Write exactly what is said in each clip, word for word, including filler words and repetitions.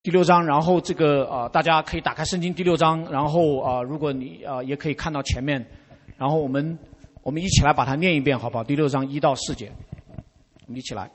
第六章，然后这个呃，大家可以打开圣经第六章，然后啊、呃，如果你呃也可以看到前面，然后我们我们一起来把它念一遍，好不好？第六章一到四节，我们一起来。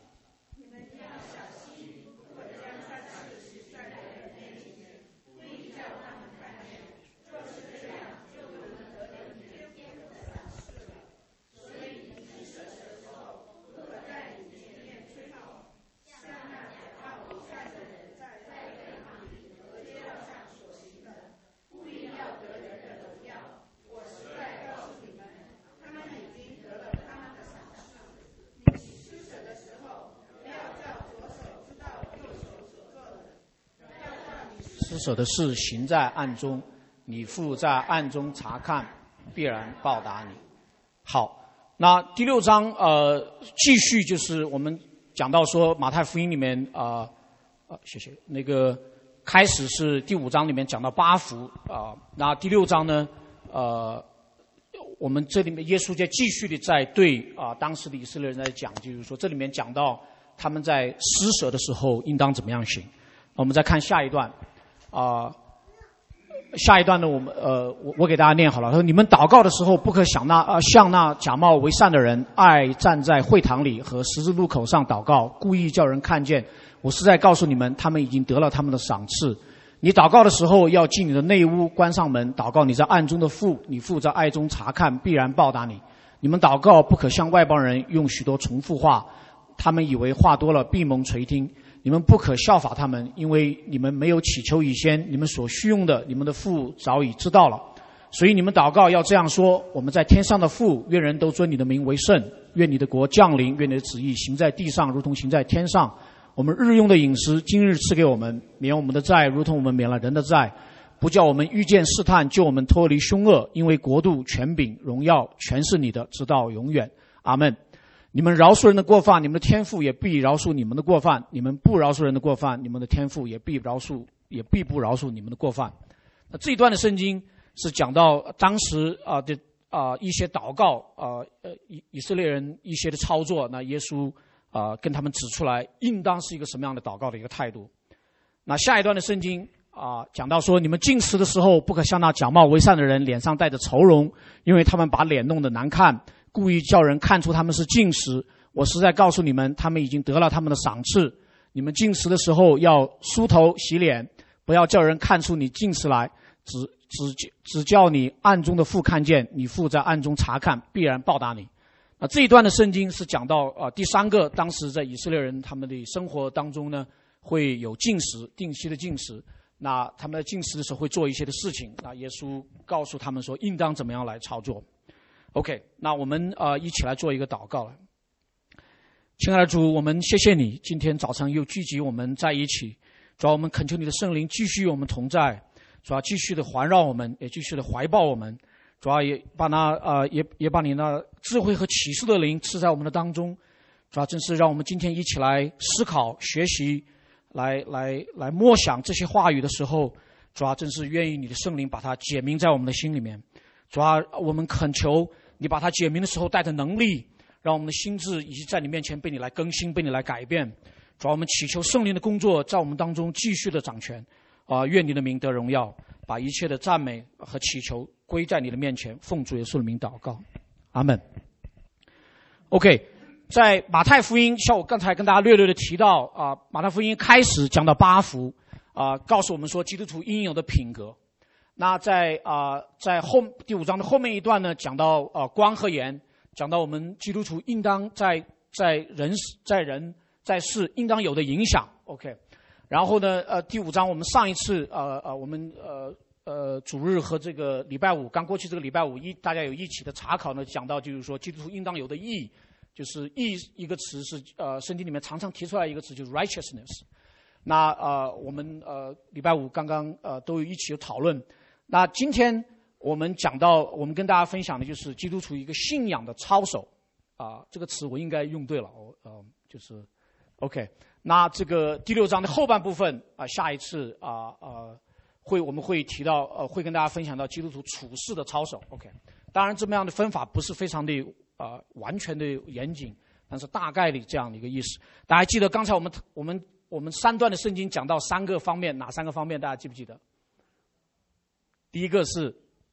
施舍的事行在暗中，你父在暗中查看，必然报答你。好，那第六章呃继续就是我们讲到说马太福音里面啊呃, 呃谢谢那个开始是第五章里面讲到八福啊、呃，那第六章呢呃我们这里面耶稣在继续的在对啊、呃、当时的以色列人在讲，就是说这里面讲到他们在施舍的时候应当怎么样行。我们再看下一段。啊、呃，下一段呢，我们呃，我我给大家念好了。他说：“你们祷告的时候，不可想那呃像那假冒为善的人，爱站在会堂里和十字路口上祷告，故意叫人看见。我实在告诉你们，他们已经得了他们的赏赐。你祷告的时候，要进你的内屋，关上门，祷告你在暗中的父，你父在爱中查看，必然报答你。你们祷告不可像外邦人用许多重复话，他们以为话多了必蒙垂听。你们不可效法他们，因为你们没有祈求以先，你们所需用的，你们的父早已知道了。所以你们祷告要这样说：我们在天上的父，愿人都尊你的名为圣，愿你的国降临，愿你的旨意行在地上，如同行在天上。我们日用的饮食，今日赐给我们，免我们的债，如同我们免了人的债，不叫我们遇见试探，救我们脱离凶恶，因为国度、权柄、荣耀，全是你的，直到永远。阿们。你们饶恕人的过犯，你们的天父也必饶恕你们的过犯；你们不饶恕人的过犯，你们的天父也必饶恕，也必不饶恕你们的过犯。那这一段的圣经是讲到当时啊、呃、的啊、呃、一些祷告啊呃以以色列人一些的操作，那耶稣啊、呃、跟他们指出来，应当是一个什么样的祷告的一个态度。那下一段的圣经啊、呃、讲到说，你们进食的时候，不可像那假冒为善的人脸上带着愁容，因为他们把脸弄得难看。故意叫人看出他们是进食，我实在告诉你们，他们已经得了他们的赏赐。你们进食的时候要梳头洗脸，不要叫人看出你进食来，只只只叫你暗中的父看见，你父在暗中查看，必然报答你。那这一段的圣经是讲到啊、呃、第三个，当时在以色列人他们的生活当中呢，会有进食，定期的进食。那他们在进食的时候会做一些的事情，那耶稣告诉他们说，应当怎么样来操作。OK， 那我们呃一起来做一个祷告了。亲爱的主，我们谢谢你，今天早晨又聚集我们在一起。主要我们恳求你的圣灵继续与我们同在，主要继续的环绕我们，也继续的怀抱我们。主要也把那呃也也把你那智慧和启示的灵赐在我们的当中。主要正是让我们今天一起来思考、学习，来来来默想这些话语的时候，主要正是愿意你的圣灵把它解明在我们的心里面。主要我们恳求你把它解明的时候带着能力，让我们的心智以及在你面前被你来更新，被你来改变。主要我们祈求圣灵的工作在我们当中继续的掌权啊、呃！愿你的名得荣耀，把一切的赞美和祈求归在你的面前，奉主耶稣的名祷告，阿们。OK， 在马太福音，像我刚才跟大家略略的提到啊、呃，马太福音开始讲到八福啊、呃，告诉我们说基督徒应有的品格。那在啊、呃，在后第五章的后面一段呢，讲到呃光和盐，讲到我们基督徒应当在在人在人在世应当有的影响。OK， 然后呢，呃，第五章我们上一次呃呃我们呃呃主日和这个礼拜五刚过去这个礼拜五一大家有一起的查考呢，讲到就是说基督徒应当有的义，就是义一个词是呃圣经里面常常提出来一个词，就是 righteousness。那呃我们呃礼拜五刚刚呃都有一起有讨论。那今天我们讲到，我们跟大家分享的就是基督徒一个信仰的操守啊、呃，这个词我应该用对了，哦呃，就是 OK。那这个第六章的后半部分啊、呃，下一次啊呃, 呃会我们会提到呃会跟大家分享到基督徒处事的操守。OK， 当然这么样的分法不是非常的呃完全的严谨，但是大概的这样的一个意思。大家还记得刚才我们我们我们三段的圣经讲到三个方面，哪三个方面大家记不记得？第一个是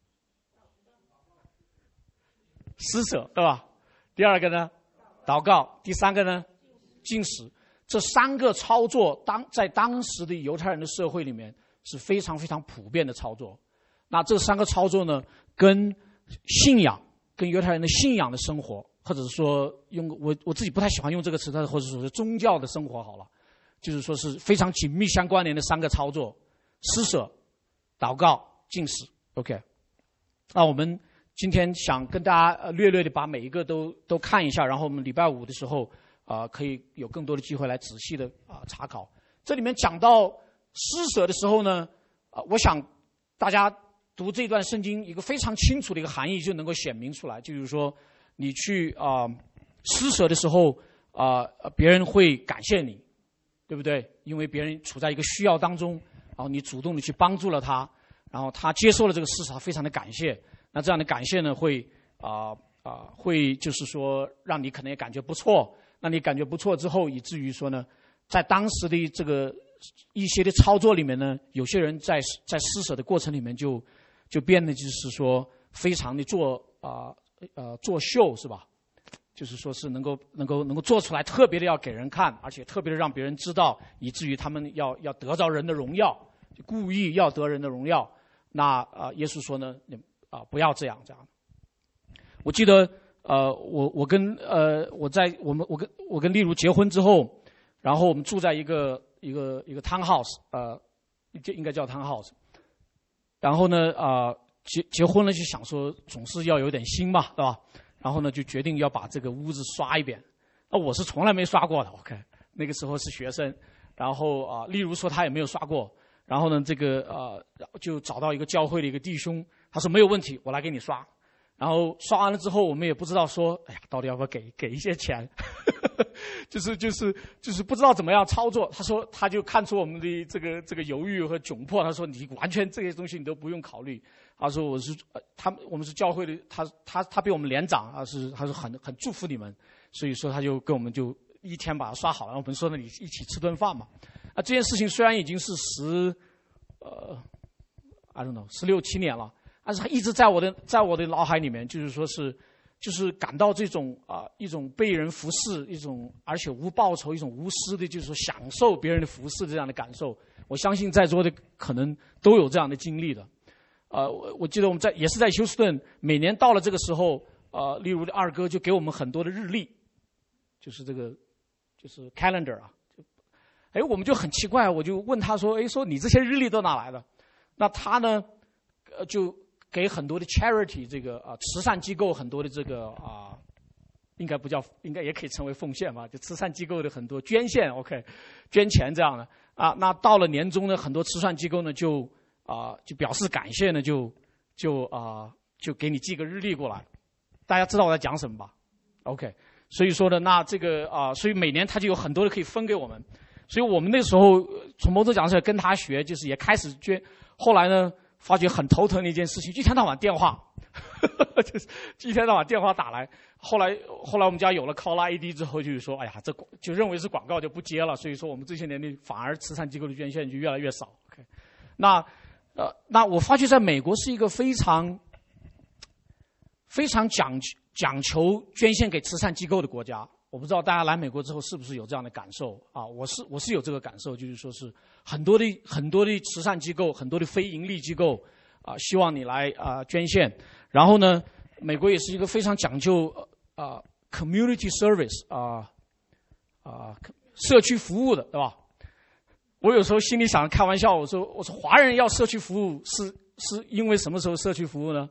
施舍，对吧？第二个呢，祷告；第三个呢，禁食。这三个操作当在当时的犹太人的社会里面是非常非常普遍的操作。那这三个操作呢，跟信仰、跟犹太人的信仰的生活，或者说用我我自己不太喜欢用这个词，但或者说是宗教的生活好了，就是说是非常紧密相关联的三个操作：施舍、祷告、禁食。OK， 那我们今天想跟大家略略的把每一个都都看一下，然后我们礼拜五的时候啊、呃，可以有更多的机会来仔细的啊、呃、查考。这里面讲到施舍的时候呢，啊、呃，我想大家读这段圣经一个非常清楚的一个含义就能够显明出来，就是说你去啊、呃、施舍的时候啊、呃，别人会感谢你，对不对？因为别人处在一个需要当中，然后你主动的去帮助了他。然后他接受了这个事实，他非常的感谢。那这样的感谢呢，会啊啊、呃呃、会就是说让你可能也感觉不错。那你感觉不错之后，以至于说呢，在当时的这个一些的操作里面呢，有些人在在施舍的过程里面就就变得就是说非常的做啊 呃, 呃作秀是吧？就是说是能够能够能够做出来，特别的要给人看，而且特别的让别人知道，以至于他们要要得着人的荣耀，就故意要得人的荣耀。那啊、呃，耶稣说呢，你啊、呃、不要这样这样。我记得呃，我我跟呃我在我们我跟我跟丽茹结婚之后，然后我们住在一个一个一个 townhouse， 呃，就应该叫 townhouse。然后呢啊、呃、结结婚了就想说总是要有点心嘛，对吧？然后呢就决定要把这个屋子刷一遍。那我是从来没刷过的 ，OK， 那个时候是学生。然后啊、呃，例如说他也没有刷过。然后呢，这个呃，就找到一个教会的一个弟兄，他说没有问题，我来给你刷。然后刷完了之后，我们也不知道说，哎呀，到底要不要给给一些钱，就是就是就是不知道怎么样操作。他说他就看出我们的这个这个犹豫和窘迫，他说你完全这些东西你都不用考虑。他说我是呃，他我们是教会的，他他他比我们年长，他是他是很很祝福你们，所以说他就跟我们就一天把它刷好了。然后我们说那你一起吃顿饭嘛。啊，这件事情虽然已经是十，呃 ，I don't know， 十六七年了，但是它一直在我的在我的脑海里面，就是说是，就是感到这种啊、呃、一种被人服侍，一种而且无报酬，一种无私的，就是说享受别人的服侍这样的感受。我相信在座的可能都有这样的经历的。呃，我我记得我们在也是在休斯顿，每年到了这个时候，呃，例如二哥就给我们很多的日历，就是这个就是 calendar 啊。哎，我们就很奇怪，我就问他说：“哎，说你这些日历都哪来的？”那他呢，呃，就给很多的 charity 这个啊、呃、慈善机构很多的这个啊、呃，应该不叫，应该也可以称为奉献吧，就慈善机构的很多捐献 ，OK， 捐钱这样的啊。那到了年终呢，很多慈善机构呢就啊、呃、就表示感谢呢，就就啊、呃、就给你寄个日历过来。大家知道我在讲什么吧 ？OK， 所以说呢，那这个啊、呃，所以每年他就有很多的可以分给我们。所以我们那时候从某种讲起来跟他学，就是也开始捐。后来呢，发觉很头疼的一件事情，一天到晚电话，就是一天到晚电话打来。后来后来我们家有了 Call I D 之后，就是说，哎呀，这就认为是广告就不接了。所以说我们这些年里反而慈善机构的捐献就越来越少。OK， 那呃，那我发觉在美国是一个非常非常讲讲求捐献给慈善机构的国家。我不知道大家来美国之后是不是有这样的感受啊？我是我是有这个感受，就是说是很多的很多的慈善机构，很多的非盈利机构啊，希望你来啊捐献。然后呢，美国也是一个非常讲究啊 community service 啊啊社区服务的，对吧？我有时候心里想开玩笑，我说我说华人要社区服务是是因为什么时候社区服务呢？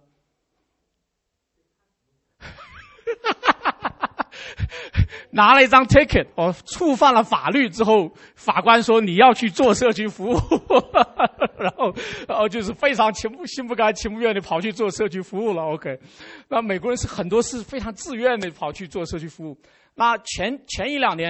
拿了一张 ticket， 我触犯了法律之后，法官说你要去做社区服务，然后，然后就是非常情不心不甘情不愿的跑去做社区服务了。OK， 那美国人是很多是非常自愿的跑去做社区服务。那前前一两年，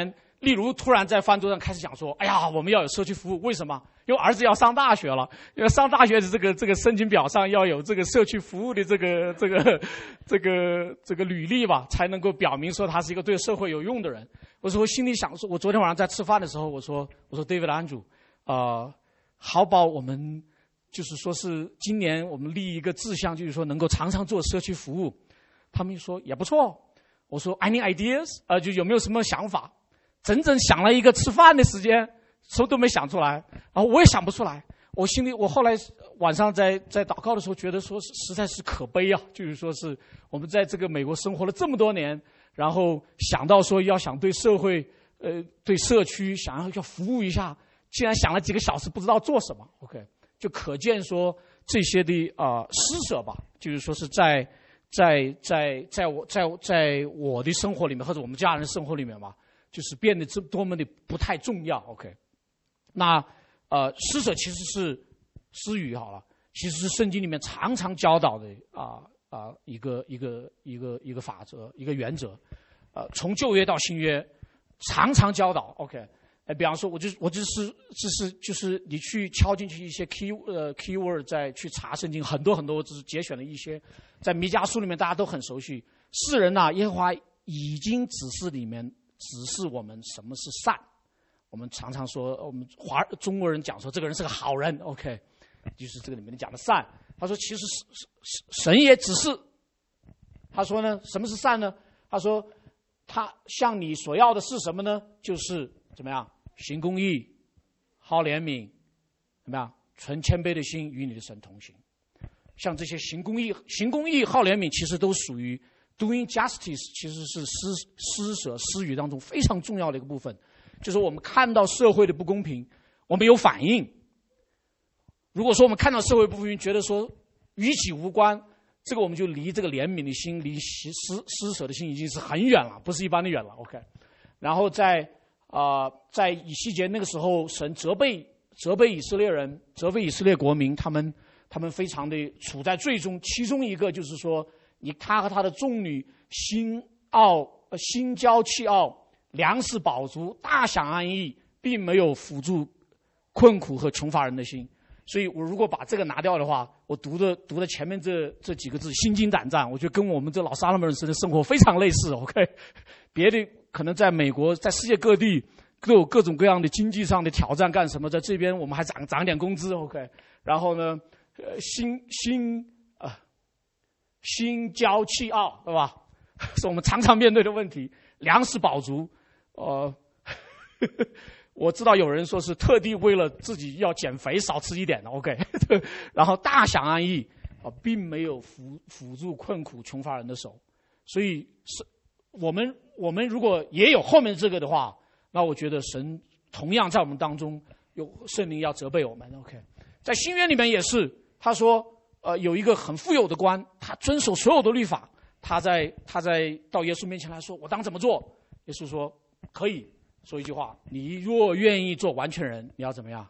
例如突然在饭桌上开始讲说，哎呀，我们要有社区服务，为什么？因为儿子要上大学了，因为上大学的这个这个申请表上要有这个社区服务的这个这个这个这个履历吧，才能够表明说他是一个对社会有用的人。我说我心里想说，我昨天晚上在吃饭的时候，我说我说 David Andrew， 呃，好宝我们就是说是今年我们立一个志向，就是说能够常常做社区服务。他们说也不错。我说 Any ideas？ 呃，就有没有什么想法？整整想了一个吃饭的时间。什么都没想出来，然后我也想不出来。我心里，我后来晚上在在祷告的时候，觉得说实在是可悲啊，就是说是我们在这个美国生活了这么多年，然后想到说要想对社会、呃对社区想要要服务一下，竟然想了几个小时不知道做什么。OK， 就可见说这些的啊、呃、施舍吧，就是说是在在在在我在在我的生活里面或者我们家人生活里面吧，就是变得这多么的不太重要。OK。那呃，施舍其实是施予好了，其实是圣经里面常常教导的啊啊、呃呃、一个一个一个一个法则，一个原则。呃，从旧约到新约，常常教导。OK， 呃，比方说，我就我就是就是就是你去敲进去一些 key 呃 keyword， 再去查圣经，很多很多，我只是节选了一些，在弥迦书里面大家都很熟悉。世人呐、啊，耶和华已经指示里面指示我们什么是善。我们常常说，我们华中国人讲说这个人是个好人 ，OK， 就是这个里面讲的善。他说，其实神也只是，他说呢，什么是善呢？他说，他向你所要的是什么呢？就是怎么样，行公义，好怜悯，怎么样，存谦卑的心，与你的神同行。像这些行公义、行公义、好怜悯，其实都属于 doing justice， 其实是施施舍施予当中非常重要的一个部分。就是我们看到社会的不公平，我们有反应。如果说我们看到社会不公平，觉得说与己无关，这个我们就离这个怜悯的心、离施施舍的心已经是很远了，不是一般的远了。OK， 然后在啊、呃，在以西结那个时候，神责备责备以色列人，责备以色列国民，他们他们非常的处在最终，其中一个就是说，你他和他的众女心傲、呃、心骄气傲。粮食饱足，大享安逸，并没有辅助困苦和穷乏人的心。所以我如果把这个拿掉的话，我读的读的前面这这几个字心惊胆战，我觉得跟我们这老撒拉门人的生活非常类似。OK， 别的可能在美国，在世界各地都有各种各样的经济上的挑战，干什么？在这边我们还涨涨点工资。OK， 然后呢，呃，心心啊、呃，心骄气傲，对吧？是我们常常面对的问题。粮食饱足。呃，我知道有人说是特地为了自己要减肥少吃一点的 ，OK， 然后大享安逸啊、呃，并没有辅辅助困苦穷乏人的手，所以是我们我们如果也有后面这个的话，那我觉得神同样在我们当中有圣灵要责备我们 ，OK， 在新约里面也是，他说呃有一个很富有的官，他遵守所有的律法，他在他在到耶稣面前来说，我当怎么做？耶稣说。可以说一句话，你若愿意做完全人，你要怎么样？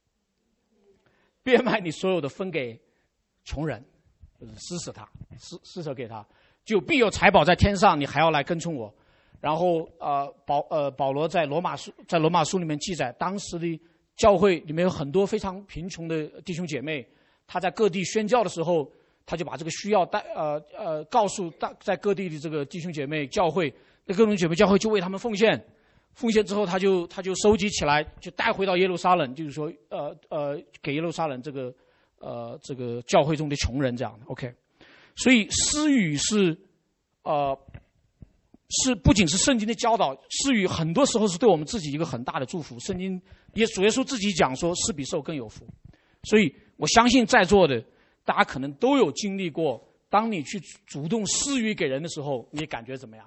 变卖你所有的分给穷人，就是施舍他，施施舍给他，就必有财宝在天上，你还要来跟从我。然后呃保呃保罗在罗马书在罗马书里面记载，当时的教会里面有很多非常贫穷的弟兄姐妹，他在各地宣教的时候，他就把这个需要带呃呃告诉大在各地的这个弟兄姐妹教会。那各种姐妹教会就为他们奉献，奉献之后他就他就收集起来，就带回到耶路撒冷，就是说呃呃给耶路撒冷这个呃这个教会中的穷人这样的 OK， 所以施予是呃是不仅是圣经的教导，施予很多时候是对我们自己一个很大的祝福。圣经也主耶稣自己讲说，施比受更有福。所以我相信在座的大家可能都有经历过，当你去主动施予给人的时候，你感觉怎么样？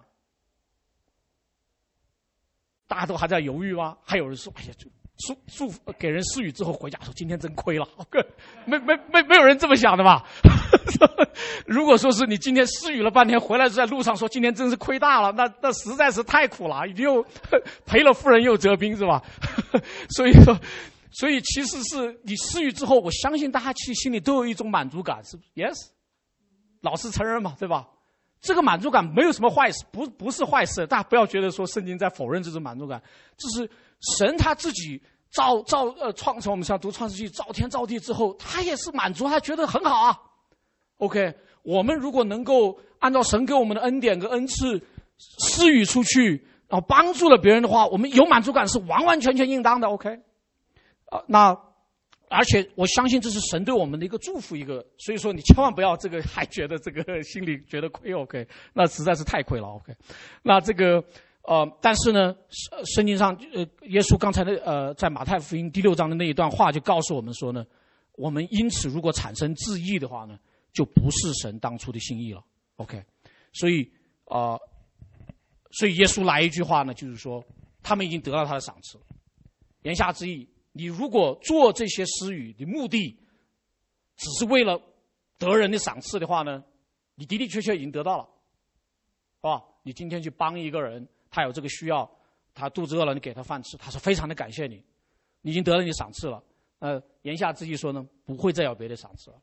大家都还在犹豫吗？还有人说：“哎呀，祝祝福给人施予之后回家说今天真亏了。”没没没没有人这么想的吧？如果说是你今天施予了半天，回来在路上说今天真是亏大了，那那实在是太苦了，又赔了夫人又折兵，是吧？所以说，所以其实是你施予之后，我相信大家其实心里都有一种满足感，是 yes， 老实承认嘛，对吧？ 这个满足感没有什么坏事，不不是坏事。大家不要觉得说圣经在否认这种满足感，这是神他自己造造呃创成我们像读创世纪造天造地之后，他也是满足，他觉得很好啊。OK， 我们如果能够按照神给我们的恩典跟恩赐施予出去，然后帮助了别人的话，我们有满足感是完完全全应当的。OK， 啊、呃，那。而且我相信这是神对我们的一个祝福，一个，所以说你千万不要这个还觉得这个心里觉得亏 ，OK， 那实在是太亏了 ，OK。那这个呃，但是呢，圣经上呃，耶稣刚才的呃，在马太福音第六章的那一段话就告诉我们说呢，我们因此如果产生自义的话呢，就不是神当初的心意了 ，OK。所以啊、呃，所以耶稣来一句话呢，就是说他们已经得到他的赏赐，言下之意。你如果做这些施予的目的，只是为了得人的赏赐的话呢，你的的确确已经得到了，啊，你今天去帮一个人，他有这个需要，他肚子饿了，你给他饭吃，他是非常的感谢你，你已经得了你的赏赐了。呃，言下之意说呢，不会再有别的赏赐了。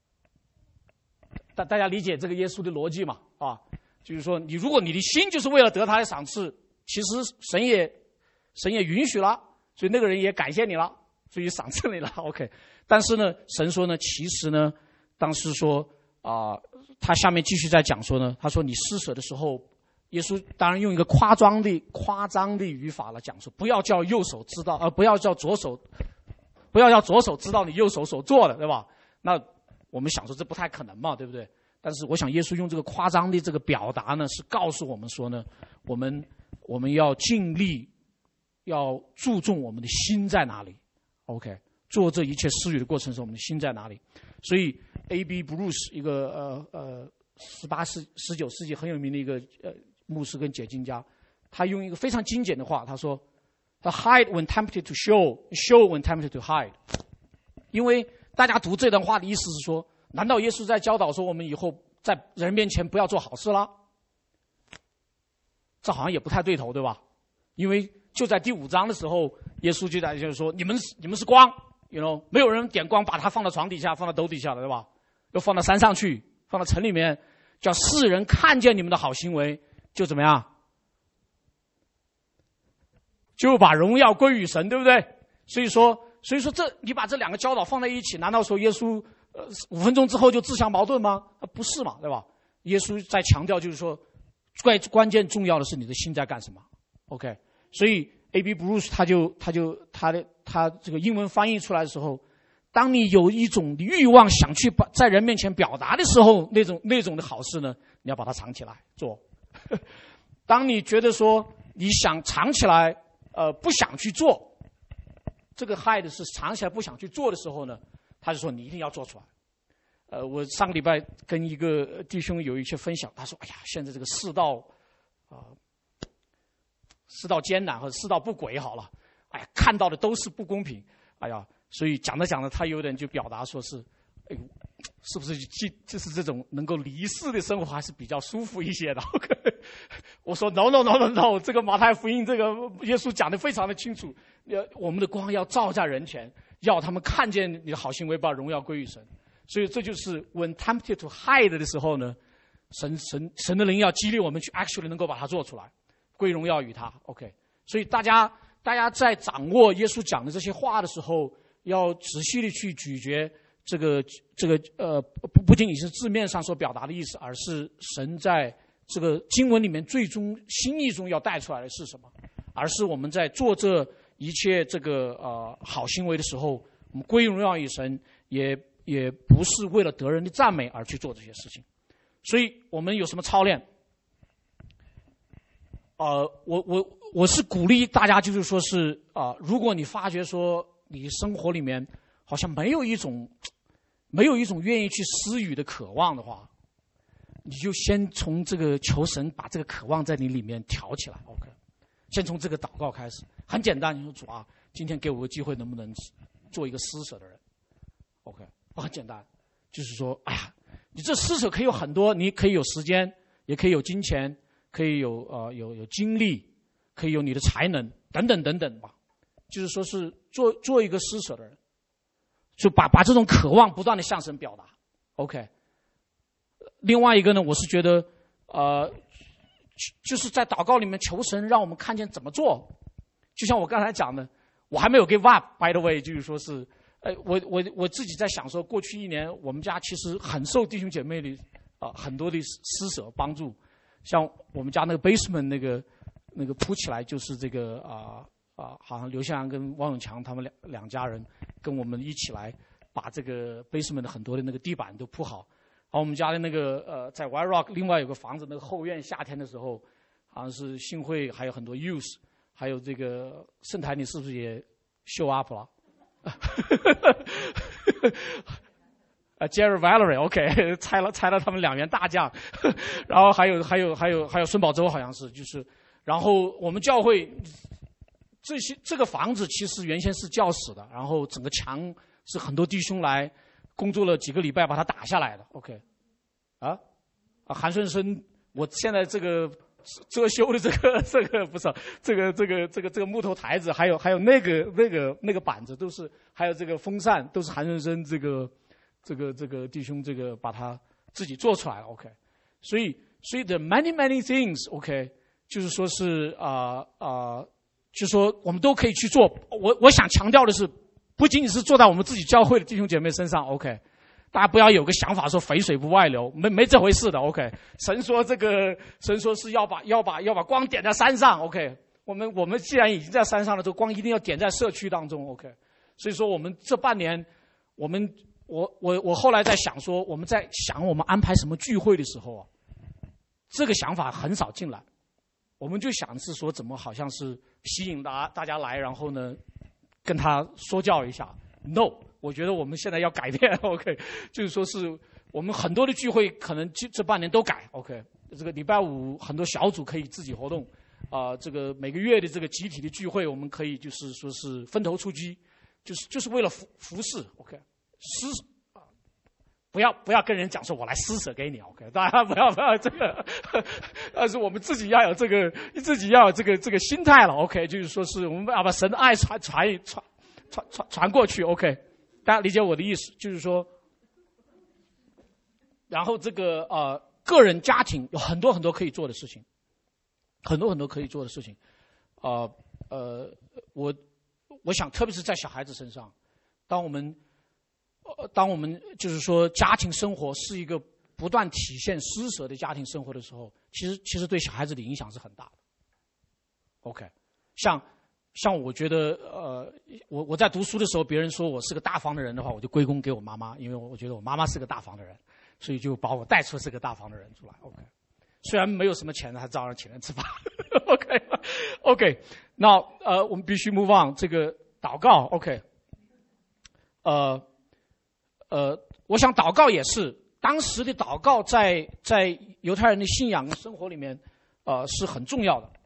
大大家理解这个耶稣的逻辑嘛？啊，就是说，你如果你的心就是为了得他的赏赐，其实神也神也允许了。所以那个人也感谢你了，所以赏赐你了 ，OK。但是呢，神说呢，其实呢，当时说啊、呃，他下面继续在讲说呢，他说你施舍的时候，耶稣当然用一个夸张的夸张的语法来讲说，不要叫右手知道，而、呃、不要叫左手，不要叫左手知道你右手所做的，对吧？那我们想说这不太可能嘛，对不对？但是我想耶稣用这个夸张的这个表达呢，是告诉我们说呢，我们我们要尽力。要注重我们的心在哪里 ，OK？ 做这一切施予的过程中，我们的心在哪里？所以 A B Bruce 一个呃呃十八世十九世纪很有名的一个呃牧师跟解经家，他用一个非常精简的话，他说：“他 hide when tempted to show, show when tempted to hide。”因为大家读这段话的意思是说，难道耶稣在教导说我们以后在人面前不要做好事啦？这好像也不太对头，对吧？因为就在第五章的时候，耶稣就在就是说，你们你们是光 ，you know， 没有人点光把它放到床底下，放到斗底下的，对吧？又放到山上去，放到城里面，叫世人看见你们的好行为，就怎么样？就把荣耀归于神，对不对？所以说，所以说这你把这两个教导放在一起，难道说耶稣呃五分钟之后就自相矛盾吗？啊，不是嘛，对吧？耶稣在强调就是说，关关键重要的是你的心在干什么 ，OK。所以 A B Bruce 他就他就他的他这个英文翻译出来的时候，当你有一种欲望想去把在人面前表达的时候，那种那种的好事呢，你要把它藏起来做。当你觉得说你想藏起来，呃，不想去做，这个 hide 是藏起来不想去做的时候呢，他就说你一定要做出来。呃，我上个礼拜跟一个弟兄有一些分享，他说：“哎呀，现在这个世道啊。呃”世道艰难或者世道不轨好了，哎呀，看到的都是不公平，哎呀，所以讲着讲着，他有点就表达说是，哎呦，是不是就就是这种能够离世的生活还是比较舒服一些的？我说 no no no no no， 这个马太福音这个耶稣讲得非常的清楚，呃，我们的光要照在人前，要他们看见你的好行为，把荣耀归于神。所以这就是 when tempted to hide 的时候呢，神神神的灵要激励我们去 actually 能够把它做出来。归荣耀与他 ，OK。所以大家大家在掌握耶稣讲的这些话的时候，要仔细的去咀嚼这个这个呃不不仅仅是字面上所表达的意思，而是神在这个经文里面最终心意中要带出来的是什么，而是我们在做这一切这个呃好行为的时候，我们归荣耀与神，也也不是为了得人的赞美而去做这些事情。所以我们有什么操练？呃，我我我是鼓励大家，就是说是啊、呃，如果你发觉说你生活里面好像没有一种没有一种愿意去施予的渴望的话，你就先从这个求神把这个渴望在你里面挑起来 ，OK。先从这个祷告开始，很简单，你说主啊，今天给我个机会，能不能做一个施舍的人 ？OK， 很简单，就是说，哎呀，你这施舍可以有很多，你可以有时间，也可以有金钱。可以有呃有有精力，可以有你的才能等等等等吧，就是说是做做一个施舍的人，就把把这种渴望不断的向神表达 ，OK。另外一个呢，我是觉得呃，就是在祷告里面求神让我们看见怎么做。就像我刚才讲的，我还没有 give up。By the way， 就是说是，呃，我我我自己在想说，过去一年我们家其实很受弟兄姐妹的啊、呃、很多的施舍帮助。像我们家那个 basement 那个那个铺起来就是这个啊。呃啊，好像刘向阳跟汪永强他们两两家人跟我们一起来把这个 basement 的很多的那个地板都铺好。然后我们家的那个呃，在 White Rock 另外有个房子，那个后院夏天的时候，好像是信会还有很多 youth， 还有这个圣台，你是不是也 show up 了？啊 ，Jerry Valerie，OK， 拆了拆了他们两员大将，然后还有还有还有还有孙宝洲好像是就是，然后我们教会。这些这个房子其实原先是教室的，然后整个墙是很多弟兄来工作了几个礼拜把它打下来的。OK， 啊啊，韩顺生，我现在这个遮羞的这个这个不是这个这个这个这个木头台子，还有还有那个那个那个板子都是，还有这个风扇都是韩顺生这个这个这个弟兄这个把它自己做出来了。OK， 所以所以 the many many things，OK， 就是说是啊啊。呃呃就是说，我们都可以去做。我我想强调的是，不仅仅是做在我们自己教会的弟兄姐妹身上。OK， 大家不要有个想法说肥水不外流，没没这回事的。OK， 神说这个，神说是要把要把要把光点在山上。OK， 我们我们既然已经在山上了，这光一定要点在社区当中。OK， 所以说我们这半年，我们我我我后来在想说，我们在想我们安排什么聚会的时候啊，这个想法很少进来。我们就想是说怎么好像是吸引大大家来，然后呢跟他说教一下。No， 我觉得我们现在要改变。OK， 就是说是我们很多的聚会可能这这半年都改。OK， 这个礼拜五很多小组可以自己活动，啊、呃，这个每个月的这个集体的聚会，我们可以就是说是分头出击，就是就是为了服服侍。OK， 施。不要不要跟人讲说我来施舍给你 ，OK， 大家不要不要这个，但是我们自己要有这个自己要有这个这个心态了 ，OK， 就是说是我们要把神的爱传传传传传传过去 ，OK， 大家理解我的意思，就是说，然后这个呃个人家庭有很多很多可以做的事情，很多很多可以做的事情，呃呃，我我想特别是在小孩子身上，当我们。当我们就是说家庭生活是一个不断体现施舍的家庭生活的时候，其实其实对小孩子的影响是很大的。OK， 像像我觉得呃，我我在读书的时候，别人说我是个大方的人的话，我就归功给我妈妈，因为我觉得我妈妈是个大方的人，所以就把我带出是个大方的人出来。OK， 虽然没有什么钱，还照样请人吃饭。OK OK， 那呃，我们必须 move on 这个祷告。OK， 呃。呃，我想祷告也是当时的祷告在，在在犹太人的信仰生活里面，呃，是很重要的。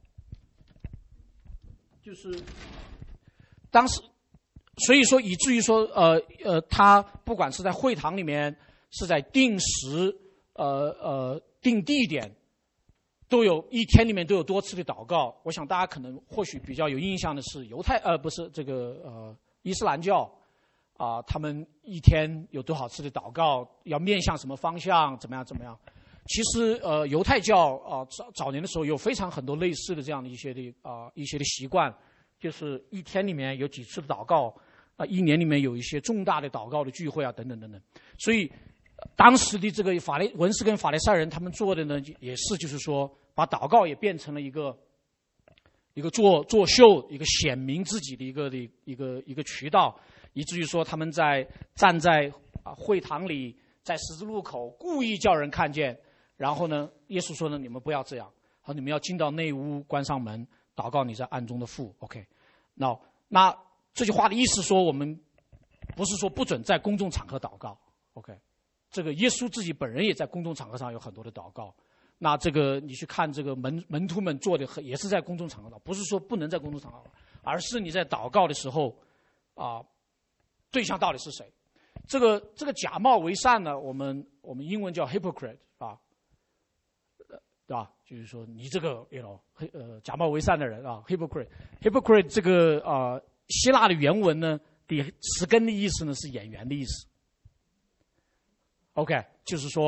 就是当时，所以说以至于说，呃呃，他不管是在会堂里面，是在定时，呃呃定地点，都有一天里面都有多次的祷告。我想大家可能或许比较有印象的是犹太呃不是这个呃伊斯兰教。啊、呃，他们一天有多少次的祷告？要面向什么方向？怎么样？怎么样？其实，呃，犹太教啊、呃，早早年的时候有非常很多类似的这样的一些的啊、呃、一些的习惯，就是一天里面有几次的祷告，啊、呃，一年里面有一些重大的祷告的聚会啊，等等等等。所以，呃、当时的这个法利文士跟法利赛人他们做的呢，也是就是说，把祷告也变成了一个一个作作秀，一个显明自己的一个的一个一个渠道。以至于说他们在站在啊会堂里，在十字路口故意叫人看见，然后呢，耶稣说呢，你们不要这样，好，你们要进到内屋，关上门，祷告你在暗中的父。OK， 那那这句话的意思说，我们不是说不准在公众场合祷告。OK， 这个耶稣自己本人也在公众场合上有很多的祷告。那这个你去看这个门门徒们做的也是在公众场合祷，不是说不能在公众场合，而是你在祷告的时候啊。对象到底是谁？这个这个假冒为善呢？我们我们英文叫 hypocrite 啊，对吧？就是说你这个 you know 呃假冒为善的人啊 ，hypocrite hypocrite 这个啊、呃、希腊的原文呢的词根的意思呢是演员的意思。OK， 就是说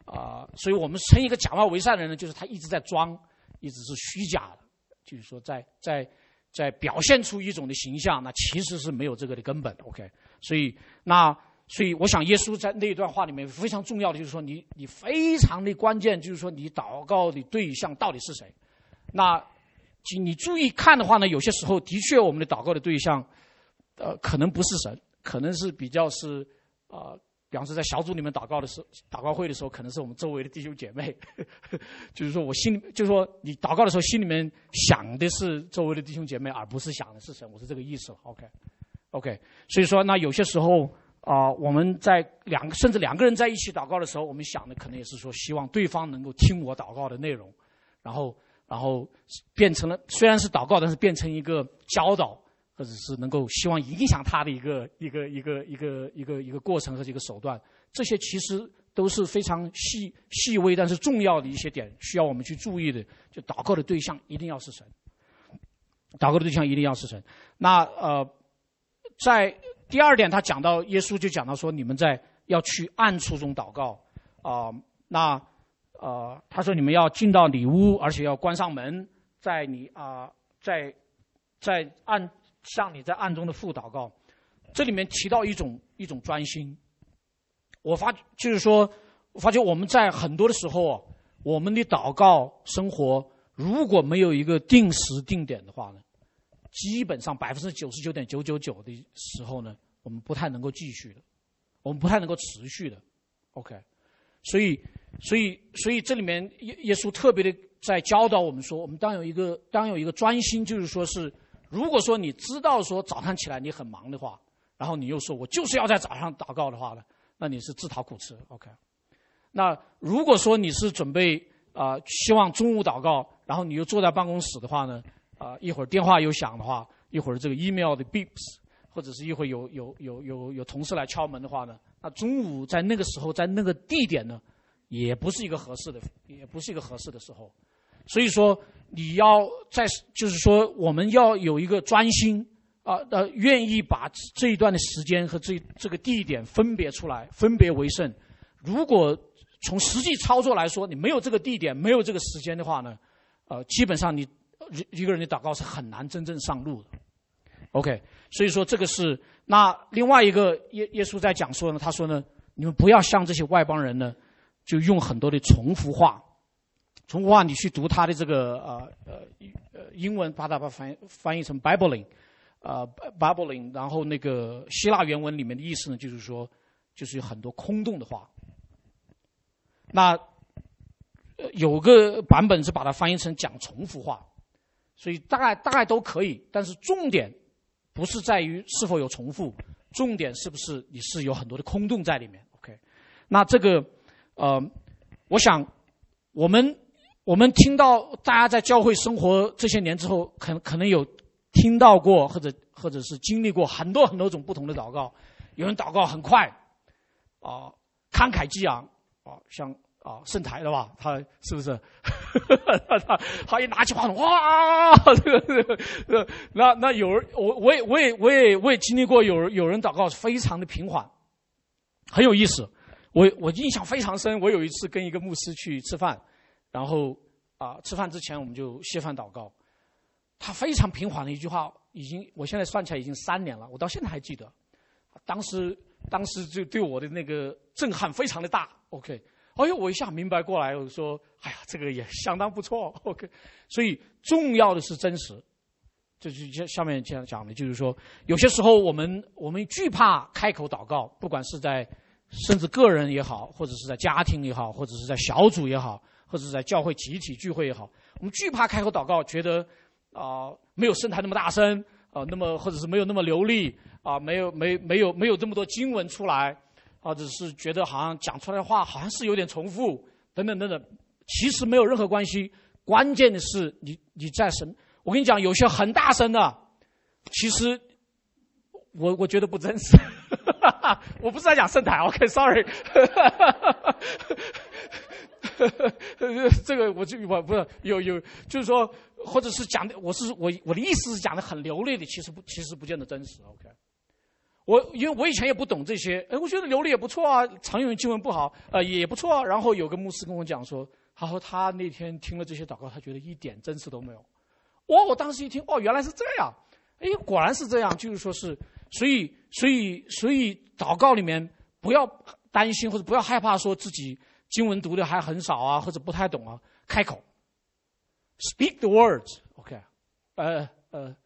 啊、呃，所以我们称一个假冒为善的人呢，就是他一直在装，一直是虚假的，就是说在在在表现出一种的形象，那其实是没有这个的根本。OK， 所以那所以我想耶稣在那一段话里面非常重要的就是说你你非常的关键就是说你祷告的对象到底是谁。那你注意看的话呢，有些时候的确我们的祷告的对象，呃，可能不是神，可能是比较是呃。比方说，在小组里面祷告的时候，祷告会的时候，可能是我们周围的弟兄姐妹，呵呵就是说我心里，就是说你祷告的时候，心里面想的是周围的弟兄姐妹，而不是想的是神，我是这个意思了。OK，OK，、okay. okay. 所以说，那有些时候啊、呃，我们在两个甚至两个人在一起祷告的时候，我们想的可能也是说，希望对方能够听我祷告的内容，然后，然后变成了虽然是祷告，但是变成一个教导。或者是能够希望影响他的一个一个一个一个一个一个过程和一个手段，这些其实都是非常细细微但是重要的一些点，需要我们去注意的。就祷告的对象一定要是神，祷告的对象一定要是神。那呃，在第二点，他讲到耶稣就讲到说，你们在要去暗处中祷告啊、呃。那呃，他说你们要进到里屋，而且要关上门，在你啊、呃，在在暗。向你在暗中的父祷告，这里面提到一种一种专心。我发就是说，我发觉我们在很多的时候啊，我们的祷告生活如果没有一个定时定点的话呢，基本上百分之九十九点九九九的时候呢，我们不太能够继续的，我们不太能够持续的。OK， 所以所以所以这里面耶耶稣特别的在教导我们说，我们当有一个当有一个专心，就是说是。如果说你知道说早上起来你很忙的话，然后你又说我就是要在早上祷告的话呢，那你是自讨苦吃。OK， 那如果说你是准备啊、呃、希望中午祷告，然后你又坐在办公室的话呢，啊、呃、一会儿电话又响的话，一会儿这个 email 的 beeps， 或者是一会儿有有有有有同事来敲门的话呢，那中午在那个时候在那个地点呢，也不是一个合适的，也不是一个合适的时候。所以说，你要在，就是说，我们要有一个专心啊，呃，愿意把这一段的时间和这这个地点分别出来，分别为圣。如果从实际操作来说，你没有这个地点，没有这个时间的话呢，呃，基本上你一个人的祷告是很难真正上路的。OK， 所以说这个是那另外一个耶耶稣在讲说呢，他说呢，你们不要像这些外邦人呢，就用很多的重复话。重复话，你去读他的这个呃呃呃英文，把它把它翻翻译成 babbling， 呃 babbling， 然后那个希腊原文里面的意思呢，就是说，就是有很多空洞的话。那、呃、有个版本是把它翻译成讲重复话，所以大概大概都可以，但是重点不是在于是否有重复，重点是不是你是有很多的空洞在里面。OK， 那这个呃，我想我们。我们听到大家在教会生活这些年之后，可可能有听到过或者或者是经历过很多很多种不同的祷告。有人祷告很快，啊、呃，慷慨激昂，啊、呃，像啊、呃、圣台的吧，他是不是？他他一拿起话筒，哇，这个这个这个，那那有人，我我也我也我也我也经历过有有人祷告非常的平缓，很有意思。我我印象非常深，我有一次跟一个牧师去吃饭。然后啊、呃，吃饭之前我们就谢饭祷告。他非常平缓的一句话，已经我现在算起来已经三年了，我到现在还记得。当时当时就对我的那个震撼非常的大。OK， 哎呦，我一下明白过来，我说，哎呀，这个也相当不错。OK， 所以重要的是真实。这就下面这样讲的，就是说，有些时候我们我们惧怕开口祷告，不管是在甚至个人也好，或者是在家庭也好，或者是在小组也好。或者是在教会集体聚会也好，我们惧怕开口祷告，觉得啊、呃、没有圣台那么大声啊、呃，那么或者是没有那么流利啊、呃，没有没没有没有这么多经文出来，或者是觉得好像讲出来的话好像是有点重复等等等等，其实没有任何关系。关键的是你你在神，我跟你讲，有些很大声的，其实我我觉得不真实。我不是在讲圣台 ，OK，sorry。这个我就我不是有有，就是说，或者是讲的，我是我我的意思是讲的很流利的，其实不其实不见得真实。OK， 我因为我以前也不懂这些，哎，我觉得流利也不错啊，常用经文不好，呃，也不错啊。然后有个牧师跟我讲说，他说他那天听了这些祷告，他觉得一点真实都没有。哦，我当时一听，哦，原来是这样，哎，果然是这样，就是说是，所以，所以，所以祷告里面不要担心或者不要害怕说自己经文读的还很少啊，或者不太懂啊，开口 ，speak the words，OK，、okay. 呃呃。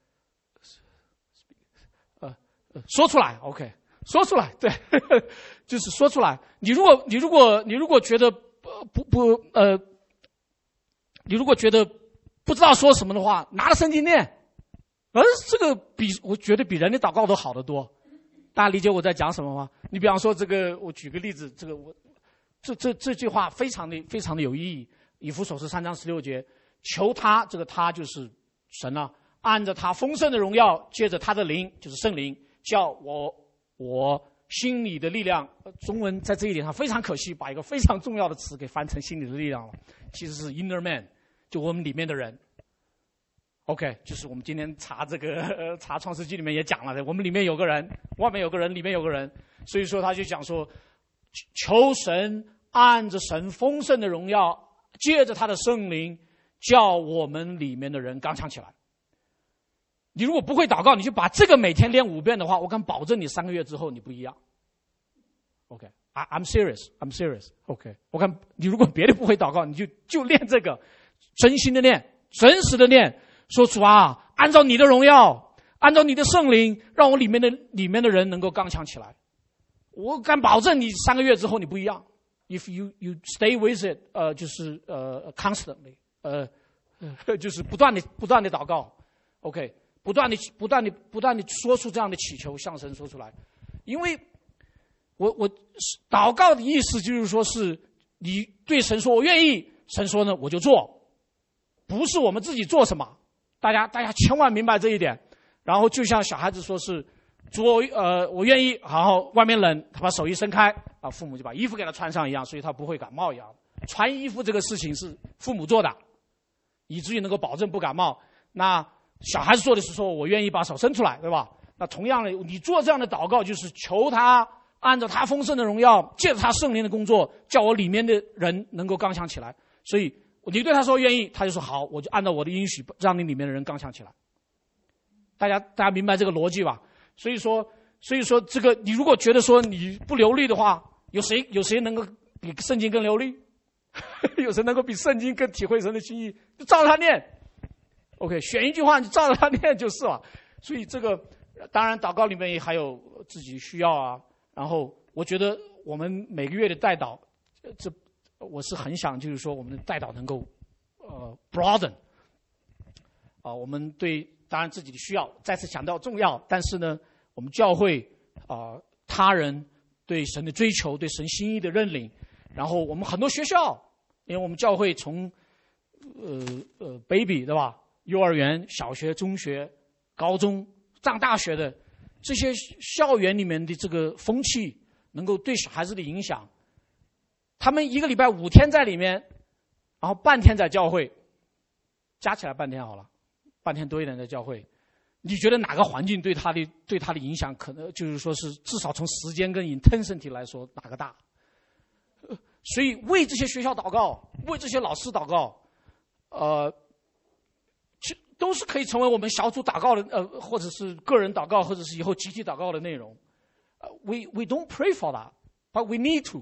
说出来 ，OK， 说出来，对，就是说出来。你如果你如果你如果觉得不不呃，你如果觉得不知道说什么的话，拿着圣经念，而这个比我觉得比人的祷告都好得多。大家理解我在讲什么吗？你比方说这个，我举个例子，这个我这这这句话非常的非常的有意义。以弗所书三章十六节，求他，这个他就是神啊，按着他丰盛的荣耀，借着他的灵，就是圣灵。叫我我心里的力量，中文在这一点上非常可惜，把一个非常重要的词给翻成心里的力量了，其实是 inner man， 就我们里面的人。OK， 就是我们今天查这个、呃、查创世纪里面也讲了的，我们里面有个人，外面有个人，里面有个人，所以说他就讲说，求神按着神丰盛的荣耀，借着他的圣灵，叫我们里面的人刚强起来。你如果不会祷告，你就把这个每天练五遍的话，我敢保证你三个月之后你不一样。OK，I I'm serious, I'm serious. OK， 我看你如果别的不会祷告，你就就练这个，真心的练，真实的练，说主啊，按照你的荣耀，按照你的圣灵，让我里面的里面的人能够刚强起来。我敢保证你三个月之后你不一样。If you you stay with it， 呃，就是呃 constantly， 呃，就是不断的不断的祷告。OK。不断的、不断的、不断的说出这样的祈求，向神说出来，因为我我祷告的意思就是说，是你对神说我愿意，神说呢我就做，不是我们自己做什么，大家大家千万明白这一点。然后就像小孩子说是主我呃我愿意，然后外面冷，他把手一伸开啊，父母就把衣服给他穿上一样，所以他不会感冒一样。穿衣服这个事情是父母做的，以至于能够保证不感冒。那小孩子做的是说我愿意把手伸出来，对吧？那同样的，你做这样的祷告就是求他按照他丰盛的荣耀，借着他圣灵的工作，叫我里面的人能够刚强起来。所以你对他说愿意，他就说好，我就按照我的应许让你里面的人刚强起来。大家大家明白这个逻辑吧？所以说所以说这个你如果觉得说你不流利的话，有谁有谁能够比圣经更流利？有谁能够比圣经更体会神的心意？就照着他念。OK， 选一句话你照着他念就是了。所以这个当然祷告里面也还有自己需要啊。然后我觉得我们每个月的代祷，这我是很想就是说我们的代祷能够呃 broaden 啊、呃，我们对当然自己的需要再次强调重要，但是呢，我们教会啊、呃、他人对神的追求，对神心意的认领，然后我们很多学校，因为我们教会从呃呃 baby 对吧？幼儿园、小学、中学、高中、上大学的这些校园里面的这个风气，能够对小孩子的影响，他们一个礼拜五天在里面，然后半天在教会，加起来半天好了，半天多一点在教会，你觉得哪个环境对他的对他的影响，可能就是说是至少从时间跟 intensity 来说哪个大？所以为这些学校祷告，为这些老师祷告，呃。都是可以成为我们小组祷告的，呃，或者是个人祷告，或者是以后集体祷告的内容。Uh, we we don't pray for that, but we need to.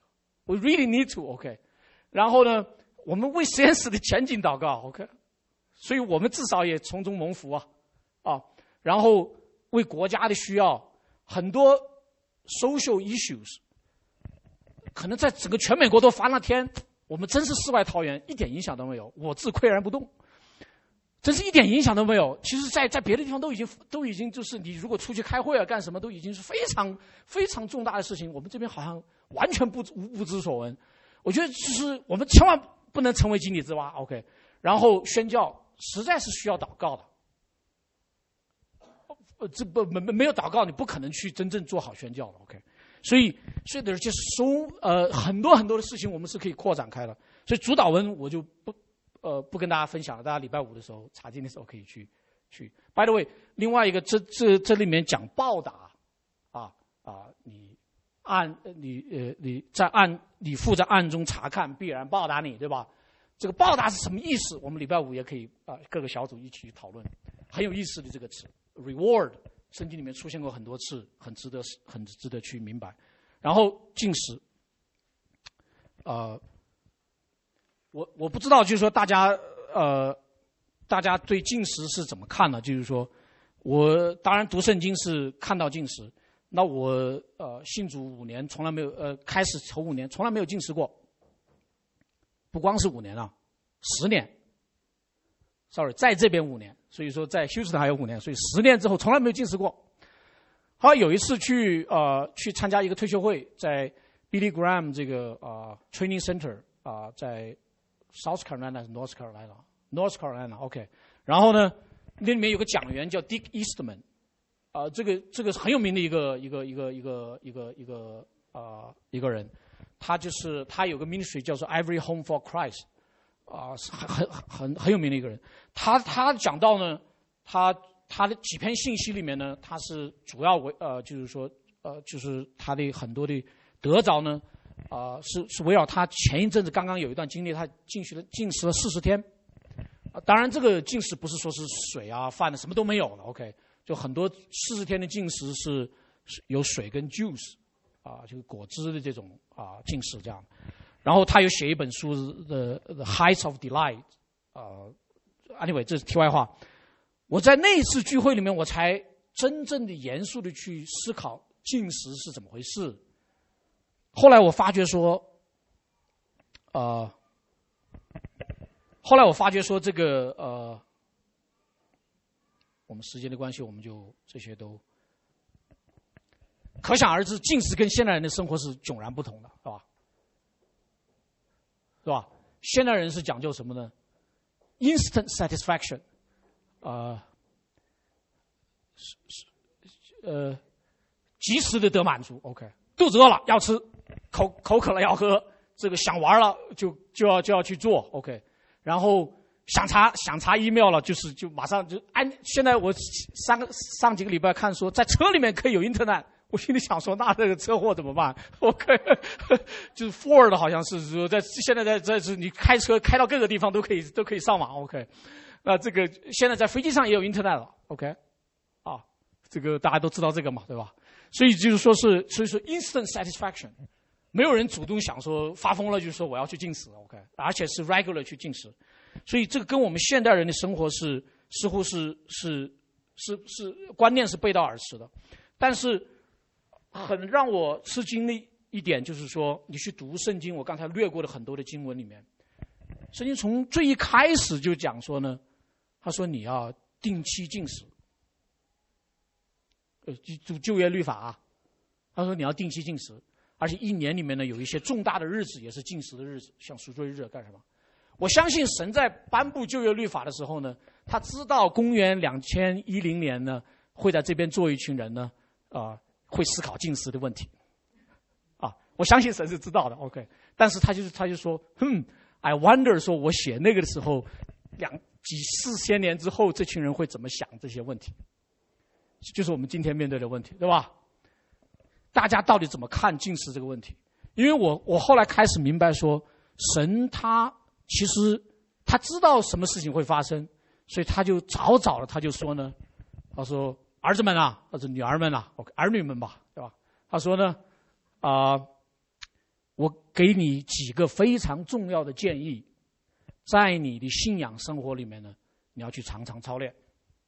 We really need to. OK. 然后呢，我们为实验室的前景祷告。OK. 所以我们至少也从中蒙福啊，啊。然后为国家的需要，很多 social issues， 可能在整个全美国都翻了天，我们真是世外桃源，一点影响都没有，我自岿然不动。真是一点影响都没有。其实在在别的地方都已经都已经就是你如果出去开会啊干什么都已经是非常非常重大的事情，我们这边好像完全不无不知所闻。我觉得就是我们千万不能成为井底之蛙。 OK， 然后宣教实在是需要祷告的，呃，这不没没有祷告你不可能去真正做好宣教的。 OK， 所以所以就是收呃很多很多的事情我们是可以扩展开的。所以主导文我就不呃，不跟大家分享了，大家礼拜五的时候查经的时候可以去去。By the way， 另外一个这这这里面讲报答啊，你暗你呃你在暗你父在暗中查看，必然报答你，对吧？这个报答是什么意思？我们礼拜五也可以啊、呃，各个小组一起讨论，很有意思的这个词 ，reward， 圣经里面出现过很多次，很值得很值得去明白。然后进食，呃，我我不知道，就是说大家呃，大家对进食是怎么看的？就是说，我当然读圣经是看到进食，那我呃信主五年，从来没有呃开始头五年从来没有进食过。不光是五年啊，十年。sorry， 在这边五年，所以说在休斯顿还有五年，所以十年之后从来没有进食过。后来有一次去呃去参加一个退休会，在 Billy Graham 这个呃 Training Center 啊、呃，在 South Carolina 还是 North Carolina？North Carolina，OK。然后呢，那里面有个讲员叫 Dick Eastman， 啊、呃，这个这个是很有名的一个一个一个一个一个一个啊、呃、一个人。他就是他有个 ministry 叫做 Every Home for Christ， 啊、呃，很很很很有名的一个人。他他讲到呢，他他的几篇信息里面呢，他是主要围呃就是说呃就是他的很多的得着呢，啊、呃、是是围绕他前一阵子刚刚有一段经历，他进去了进食了四十天。啊，当然这个进食不是说是水啊饭啊什么都没有了 ，OK， 就很多四十天的进食是是有水跟 juice。啊，就是果汁的这种啊进食这样，然后他有写一本书的《The, The Heights of Delight》啊 ，anyway 这是题外话。我在那一次聚会里面，我才真正的严肃的去思考进食是怎么回事。后来我发觉说，呃，后来我发觉说这个呃，我们时间的关系，我们就这些都。可想而知，进食跟现代人的生活是迥然不同的，是吧？是吧？现代人是讲究什么呢 ？Instant satisfaction， 呃，呃，及时的得满足。OK， 肚子饿了要吃，口口渴了要喝，这个想玩了就就要就要去做。OK， 然后想查想查 email 了，就是就马上就按。现在我上个上几个礼拜看说，在车里面可以有 internet。我心里想说，那这个车祸怎么办 ？OK， 就是 Ford 好像是说在现在在在是你开车开到各个地方都可以都可以上网 OK， 那这个现在在飞机上也有 Internet 了 OK， 啊，这个大家都知道这个嘛，对吧？所以就是说是所以说 instant satisfaction， 没有人主动想说发疯了就说我要去进食 OK， 而且是 regular 去进食，所以这个跟我们现代人的生活是似乎是是是是观念是背道而驰的，但是。很让我吃惊的一点就是说，你去读圣经，我刚才略过的很多的经文里面，圣经从最一开始就讲说呢，他说你要定期进食，呃，就就业律法啊，他说你要定期进食，而且一年里面呢有一些重大的日子也是进食的日子，像赎罪日干什么？我相信神在颁布就业律法的时候呢，他知道公元两千一零年呢会在这边做一群人呢，啊、呃。会思考进食的问题，啊，我相信神是知道的 ，OK。但是他就是他就说，哼 ，I wonder， 说我写那个的时候，两几四千年之后，这群人会怎么想这些问题？就是我们今天面对的问题，对吧？大家到底怎么看进食这个问题？因为我我后来开始明白说，神他其实他知道什么事情会发生，所以他就早早的他就说呢，他说。儿子们啊，或者女儿们啊，儿女们吧，对吧？他说呢，啊、呃，我给你几个非常重要的建议，在你的信仰生活里面呢，你要去常常操练。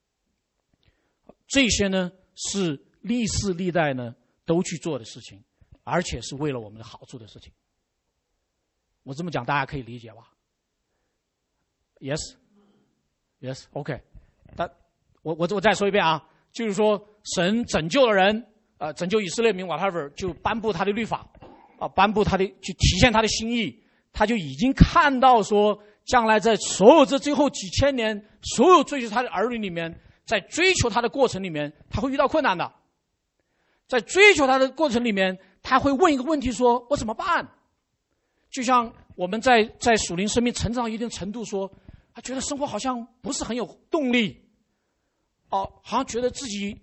这些呢是历世历代呢都去做的事情，而且是为了我们的好处的事情。我这么讲，大家可以理解吧 ？Yes, yes, OK。但我我我再说一遍啊。就是说，神拯救了人，呃，拯救以色列民 whatever， 就颁布他的律法，啊，颁布他的，去体现他的心意，他就已经看到说，将来在所有这最后几千年，所有追求他的儿女里面，在追求他的过程里面，他会遇到困难的，在追求他的过程里面，他会问一个问题说：我怎么办？就像我们在在属灵生命成长一定程度说，他觉得生活好像不是很有动力。哦，好像觉得自己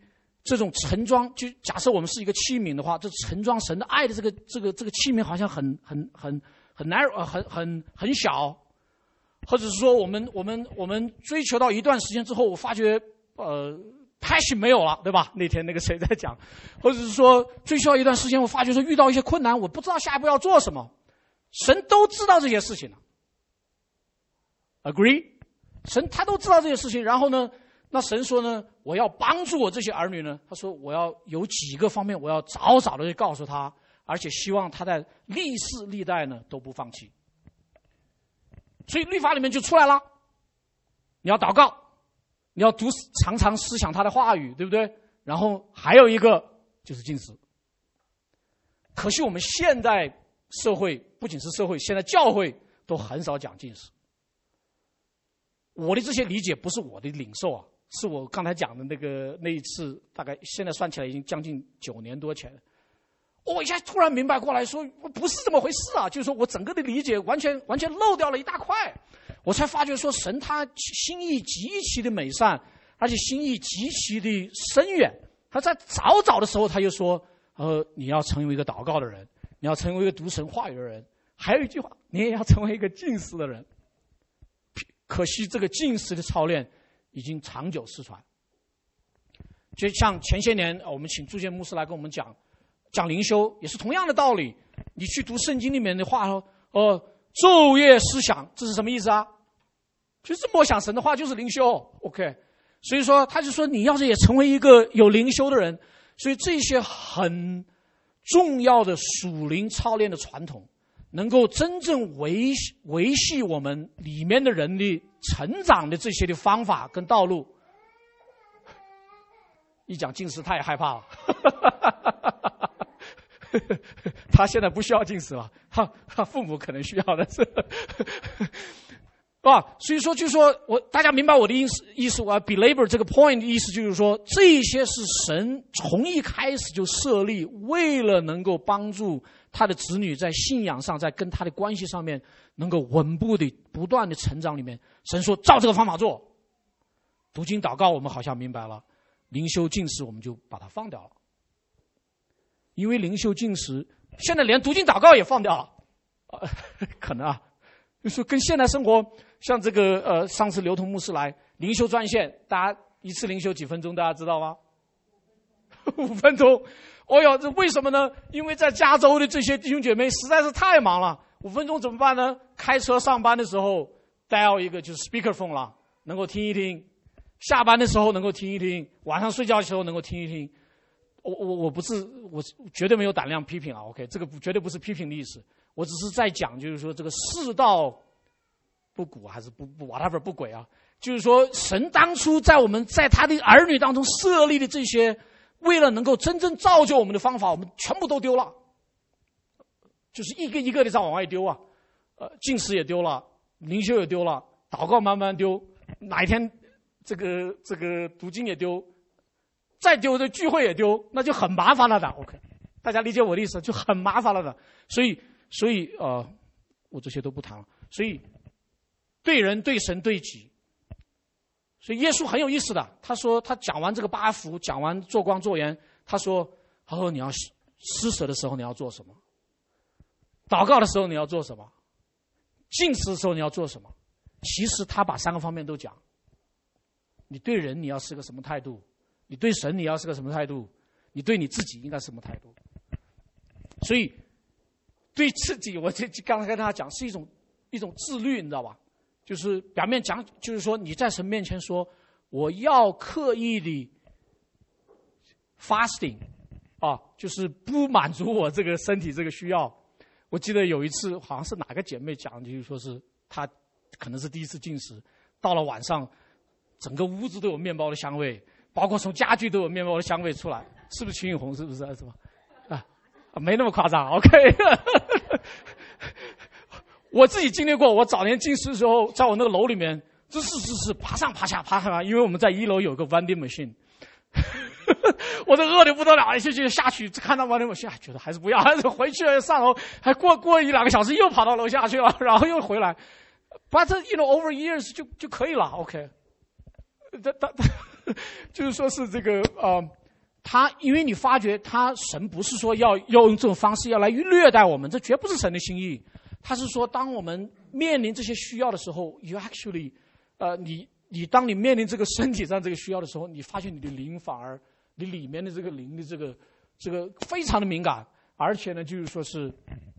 这种盛装，就假设我们是一个器皿的话，这盛装神的爱的这个这个这个器皿好像很很很很 narrow， 呃，很很很小，或者是说我们我们我们追求到一段时间之后，我发觉呃 passion 没有了，对吧？那天那个谁在讲，或者是说追求到一段时间，我发觉说遇到一些困难，我不知道下一步要做什么。神都知道这些事情了 ，agree？ 神他都知道这些事情，然后呢？那神说呢，我要帮助我这些儿女呢。他说我要有几个方面，我要早早的去告诉他，而且希望他在历世历代呢都不放弃。所以律法里面就出来了，你要祷告，你要读常常思想他的话语，对不对？然后还有一个就是禁食。可惜我们现代社会，不仅是社会，现在教会都很少讲禁食。我的这些理解不是我的领受啊，是我刚才讲的那个那一次，大概现在算起来已经将近九年多前。我一下突然明白过来说，不是这么回事啊！就是说我整个的理解完全完全漏掉了一大块，我才发觉说神他心意极其的美善，而且心意极其的深远。他在早早的时候他就说，呃，你要成为一个祷告的人，你要成为一个读神话语的人，还有一句话，你也要成为一个禁食的人。可惜这个禁食的操练已经长久失传。就像前些年我们请朱建牧师来跟我们讲讲灵修，也是同样的道理。你去读圣经里面的话说，呃，昼夜思想，这是什么意思啊？就是默想神的话，就是灵修。OK， 所以说他就说你要是也成为一个有灵修的人，所以这些很重要的属灵操练的传统，能够真正维维系我们里面的人的成长的这些的方法跟道路。一讲禁食他也害怕了他现在不需要禁食了，他他父母可能需要的是啊，所以说就是说我大家明白我的意思意思，我要 belabor 这个 point 的意思就是说，这些是神从一开始就设立，为了能够帮助他的子女在信仰上，在跟他的关系上面能够稳步的不断的成长里面，神说照这个方法做。读经祷告我们好像明白了，灵修禁食我们就把它放掉了，因为灵修禁食现在连读经祷告也放掉了，呃、可能啊，就说跟现代生活像这个呃，上次刘同牧师来灵修专线，大家一次灵修几分钟，大家知道吗？五分钟。哦哟，这为什么呢？因为在加州的这些弟兄姐妹实在是太忙了，五分钟怎么办呢？开车上班的时候带一个就是 speakerphone 了，能够听一听；下班的时候能够听一听；晚上睡觉的时候能够听一听。我我我不是我绝对没有胆量批评啊 ，OK， 这个绝对不是批评的意思，我只是在讲，就是说这个世道不古还是不不 whatever 不轨啊，就是说神当初在我们在他的儿女当中设立的这些，为了能够真正造就我们的方法，我们全部都丢了，就是一个一个的在往外丢啊，呃，禁食也丢了，灵修也丢了，祷告慢慢丢，哪一天这个这个读经也丢，再丢的聚会也丢，那就很麻烦了的。OK， 大家理解我的意思，就很麻烦了的。所以所以呃，我这些都不谈了。所以对人、对神、对己。所以耶稣很有意思的，他说他讲完这个八福，讲完做光做盐，他说：“他说你要施舍的时候你要做什么？祷告的时候你要做什么？禁食的时候你要做什么？”其实他把三个方面都讲。你对人你要是个什么态度？你对神你要是个什么态度？你对你自己应该什么态度？所以对自己，我这刚才跟大家讲是一种一种自律，你知道吧？就是表面讲，就是说你在神面前说我要刻意的 fasting 啊，就是不满足我这个身体这个需要。我记得有一次好像是哪个姐妹讲，就是说是她可能是第一次进食，到了晚上整个屋子都有面包的香味，包括从家具都有面包的香味出来，是不是秦雨红？是不是？是吧？啊，没那么夸张 ，OK 。我自己经历过，我早年进食的时候，在我那个楼里面，这是是是爬上爬下爬上爬，因为我们在一楼有个 vending machine， 我都饿得不得了，一下就下去看到 vending machine， 觉得还是不要，还是回去了上楼，还过过一两个小时又跑到楼下去了，然后又回来。But you know over years 就就可以了 ，OK。他他就是说是这个呃， 他因为你发觉他神不是说要要用这种方式要来虐待我们，这绝不是神的心意。他是说，当我们面临这些需要的时候 ，you actually， 呃，你你当你面临这个身体上这个需要的时候，你发现你的灵反而你里面的这个灵的这个这个非常的敏感，而且呢，就是说是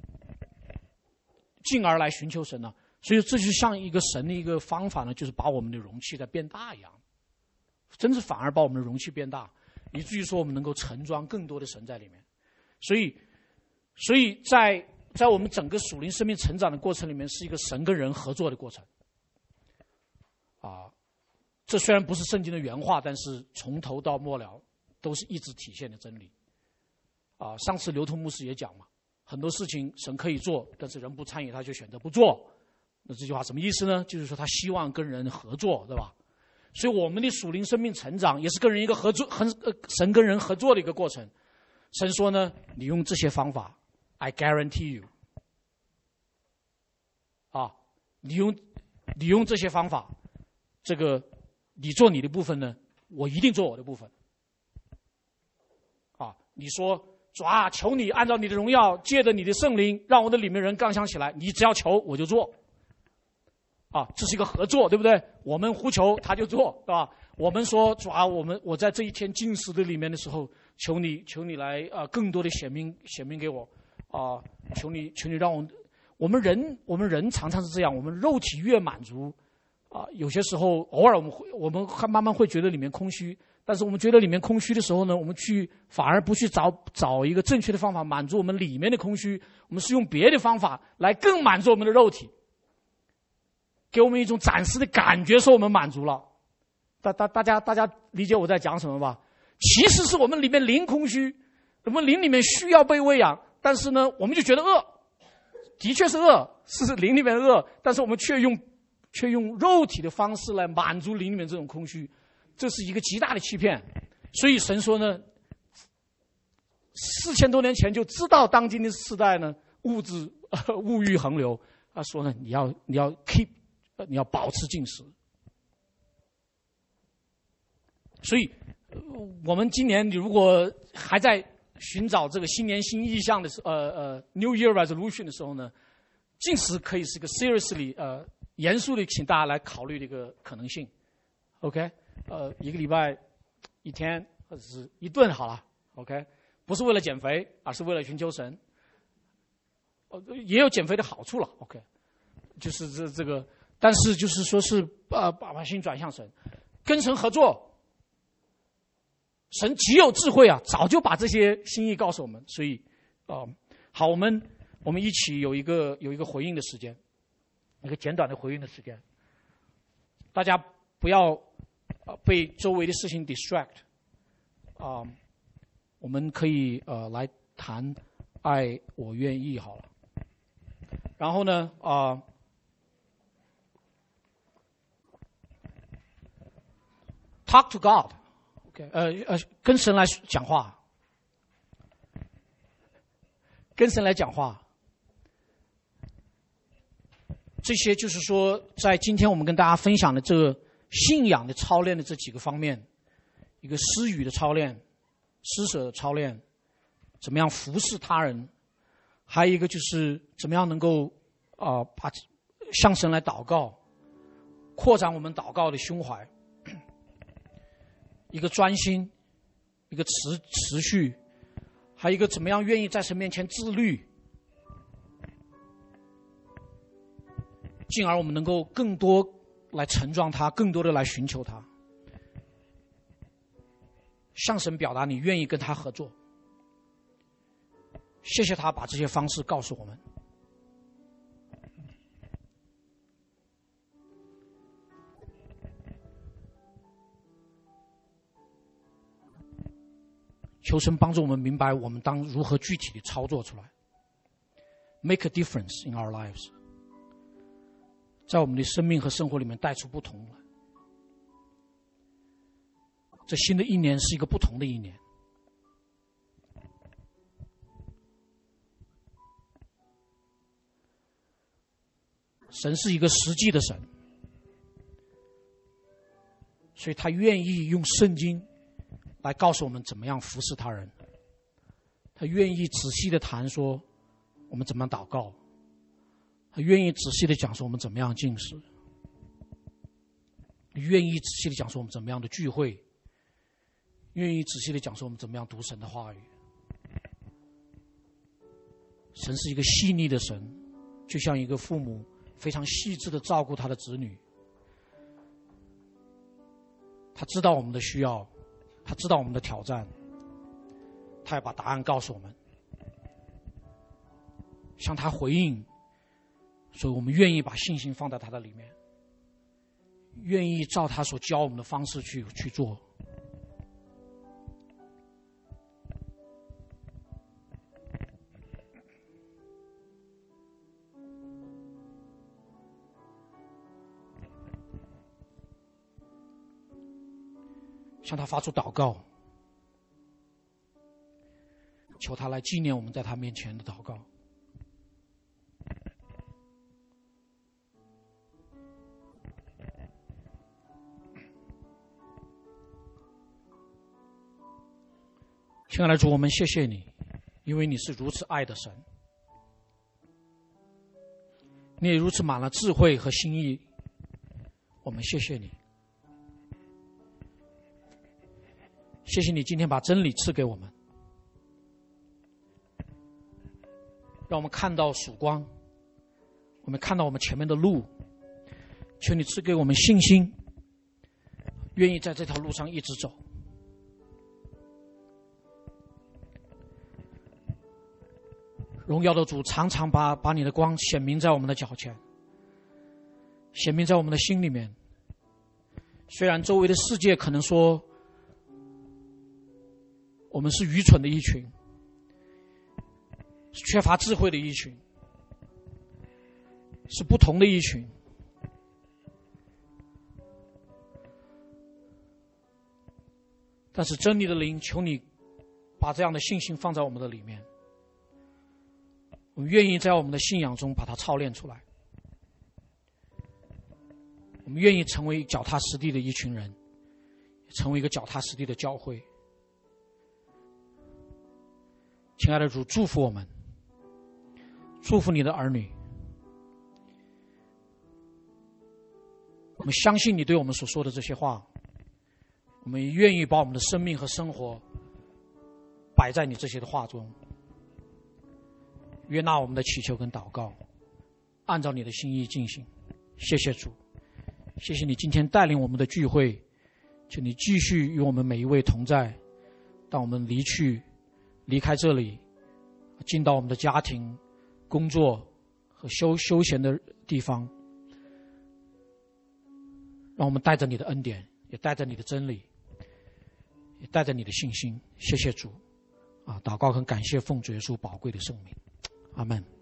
进而来寻求神呢。所以这就像一个神的一个方法呢，就是把我们的容器在变大一样，真是反而把我们的容器变大，以至于说我们能够盛装更多的神在里面。所以，所以在在我们整个属灵生命成长的过程里面，是一个神跟人合作的过程。啊，这虽然不是圣经的原话，但是从头到末了都是一直体现的真理。啊，上次刘通牧师也讲嘛，很多事情神可以做，但是人不参与，他就选择不做。那这句话什么意思呢？就是说他希望跟人合作，对吧？所以我们的属灵生命成长也是跟人一个合作，很呃神跟人合作的一个过程。神说呢，你用这些方法 ，I guarantee you， 啊，你用你用这些方法，这个你做你的部分呢，我一定做我的部分。啊，你说主啊，求你按照你的荣耀，借着你的圣灵，让我的里面人刚强起来。你只要求，我就做。啊，这是一个合作，对不对？我们呼求，他就做，对吧？我们说主啊，我们我在这一天禁食的里面的时候，求你，求你来啊、呃，更多的显明显明给我啊、呃，求你，求你让我，我们人我们人常常是这样，我们肉体越满足啊、呃，有些时候偶尔我们会我们慢慢会觉得里面空虚，但是我们觉得里面空虚的时候呢，我们去反而不去找找一个正确的方法满足我们里面的空虚，我们是用别的方法来更满足我们的肉体。给我们一种暂时的感觉，说我们满足了。大大大家大家理解我在讲什么吧？其实是我们里面灵空虚，我们灵里面需要被喂养，但是呢，我们就觉得饿，的确是饿，是灵里面的饿，但是我们却用却用肉体的方式来满足灵里面这种空虚，这是一个极大的欺骗。所以神说呢，四千多年前就知道当今的时代呢，物质、呃、物欲横流，他说呢，你要你要 keep。你要保持禁食，所以，我们今年你如果还在寻找这个新年新意象的时候，呃呃 New Year Resolution 的时候呢，禁食可以是一个 seriously 呃严肃的，请大家来考虑的一个可能性。OK， 呃，一个礼拜一天或者是一顿好了。OK， 不是为了减肥，而是为了寻求神。呃，也有减肥的好处了。OK， 就是这这个。但是就是说是呃把把心转向神，跟神合作。神极有智慧啊，早就把这些心意告诉我们。所以，啊、呃，好，我们我们一起有一个有一个回应的时间，一个简短的回应的时间。大家不要、呃、被周围的事情 distract。啊、呃，我们可以呃来谈爱我愿意好了。然后呢，啊、呃。Talk to God， OK， 呃呃，跟神来讲话，跟神来讲话。这些就是说，在今天我们跟大家分享的这个信仰的操练的这几个方面，一个施予的操练，施舍的操练，怎么样服侍他人，还有一个就是怎么样能够啊、呃、把向神来祷告，扩展我们祷告的胸怀。一个专心，一个持持续，还有一个怎么样愿意在神面前自律，进而我们能够更多来盛装他，更多的来寻求他，向神表达你愿意跟他合作。谢谢他把这些方式告诉我们。求神帮助我们明白我们当如何具体的操作出来 ，make a difference in our lives， 在我们的生命和生活里面带出不同来。这新的一年是一个不同的一年。神是一个实际的神，所以他愿意用圣经来告诉我们怎么样服侍他人。他愿意仔细的谈说我们怎么样祷告，他愿意仔细的讲说我们怎么样进食，愿意仔细的讲说我们怎么样的聚会，愿意仔细的讲说我们怎么样读神的话语。神是一个细腻的神，就像一个父母非常细致的照顾他的子女。他知道我们的需要，他知道我们的挑战，他要把答案告诉我们，向他回应。所以我们愿意把信心放在他的里面，愿意照他所教我们的方式去去做。向他发出祷告，求他来纪念我们在他面前的祷告。亲爱的主，我们谢谢你，因为你是如此爱的神，你也如此满了智慧和心意，我们谢谢你。谢谢你今天把真理赐给我们，让我们看到曙光，我们看到我们前面的路。求你赐给我们信心，愿意在这条路上一直走。荣耀的主常常把把你的光显明在我们的脚前，显明在我们的心里面。虽然周围的世界可能说我们是愚蠢的一群，是缺乏智慧的一群，是不同的一群，但是真理的灵，求你把这样的信心放在我们的里面，我们愿意在我们的信仰中把它操练出来，我们愿意成为脚踏实地的一群人，成为一个脚踏实地的教会。亲爱的主，祝福我们，祝福你的儿女。我们相信你对我们所说的这些话，我们也愿意把我们的生命和生活摆在你这些的话中，悦纳我们的祈求跟祷告，按照你的心意进行。谢谢主，谢谢你今天带领我们的聚会，求你继续与我们每一位同在。当我们离去离开这里，进到我们的家庭、工作和休休闲的地方，让我们带着你的恩典，也带着你的真理，也带着你的信心。谢谢主啊！祷告和感谢奉主耶稣宝贵的圣名，阿们。